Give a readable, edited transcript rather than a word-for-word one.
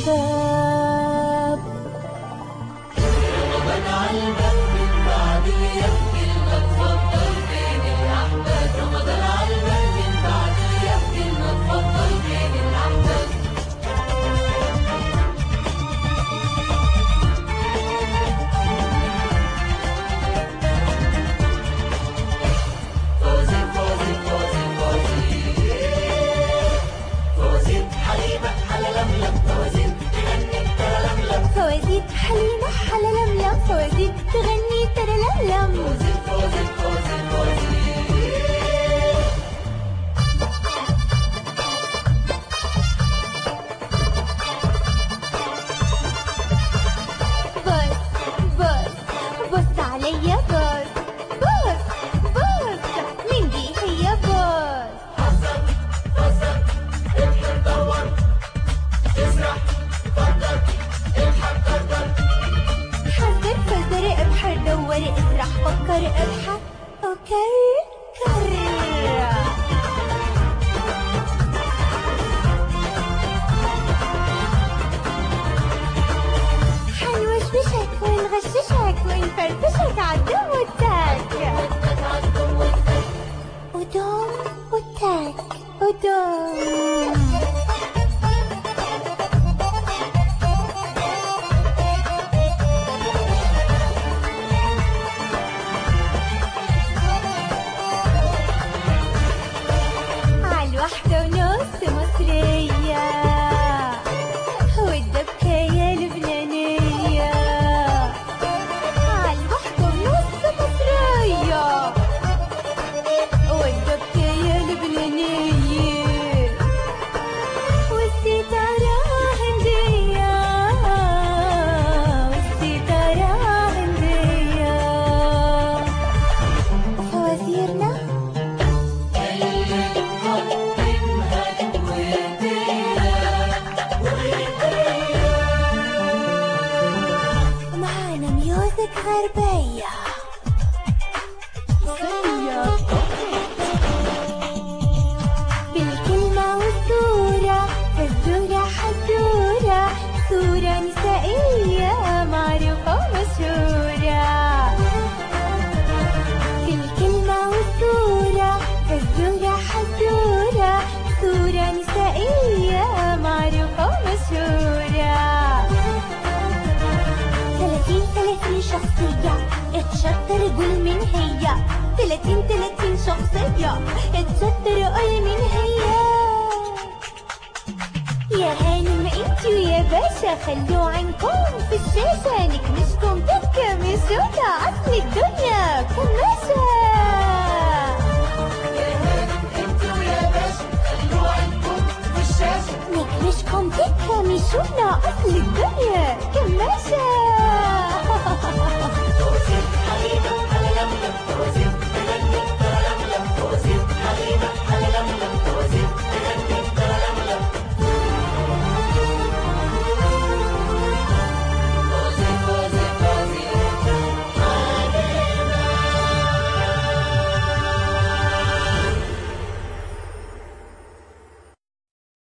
الباب. رمضان عالباب من بعد يبكي المتفضل بين الأحباب. رمضان عالباب من بعد يبكي المتفضل بين الأحباب. فوزي فوزي فوزي فوزي فوزي حليمة حللملم فوزي تغني ترلملم. فوازير حليمة حللملم فوازير تغني ترلملم. فوزي فوزي فوزي فوزي بص بص بص عليا بص بص بص مين دي هي بص. حذر حذر ابحر دور اسرح فكر ابحر دور. حذر فذر ابحر دور اسرح فكر ابحث وكر كر. حنوشوشك ونغششك ونفرفشك عالدم والتاك. ودوم والتاك ودوم. عالواحدة ونص مصرية والدبكاية لبنانية. عالواحدة ونص مصرية والدبكاية لبنانية والستارة هندية والستارة هندية. وفوازيرنا معانا ميوزك غربية. بالكلمة والصورة فالزورة حزورة صورة نسائية معروفة ومشهورة. بالكلمة والصورة فالزورة حزورة صورة نسائية معروفة ومشهورة. 30 شخصية اتشطر قول مين هي. 30 شخصية اتشطر قول مين هي. يا هانم انتو يا باشا خلوا عنكم في الشاشة نكمشكم تتكمشونا اصل الدنيا كماشة. يا هانم انتوا يا باشا خلوا عينكم في الشاشة. نكمشكم تتكمشونا اصل الدنيا كماشة.